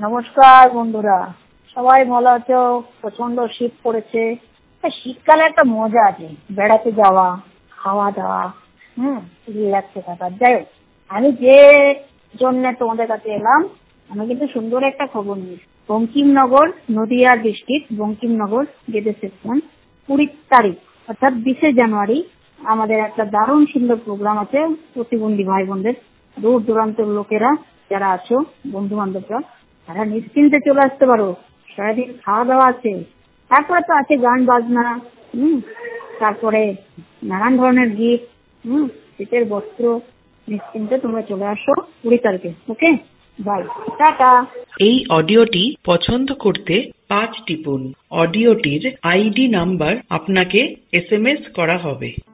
নমস্কার বন্ধুরা, সবাই ভালো আছো? প্রচন্ড শীত পড়েছে। শীতকালে একটা মজা আছে, বেড়াতে যাওয়া, খাওয়া দাওয়া, রিল্যাক্সে থাকা। যাই হোক, আমি যে জন্য তোমাদের কাছে এলাম, আমি কিন্তু সুন্দর একটা খবর নিই। বঙ্কিমনগর, নদিয়া ডিস্ট্রিক্ট বঙ্কিমনগর গেদে সেকশন 20 তারিখ অর্থাৎ 20শে জানুয়ারি আমাদের একটা দারুণ সুন্দর প্রোগ্রাম আছে প্রতিবন্ধী ভাই বোনদের। দূর দূরান্তের লোকেরা যারা আছো, বন্ধু বান্ধবরা, তারা নিশ্চিন্তে চলে আসতে পারো। সারাদিন খাওয়া দাওয়া আছে, তারপরে তো আছে গান বাজনা, তারপরে নানান ধরনের গিফট, শীতের বস্ত্র। নিশ্চিন্তে তোমরা চলে আসো 20 তারিখে। Okay, bye, tata. এই অডিওটি পছন্দ করতে 5 টিপুন। অডিওটির আইডি নাম্বার আপনাকে SMS করা হবে।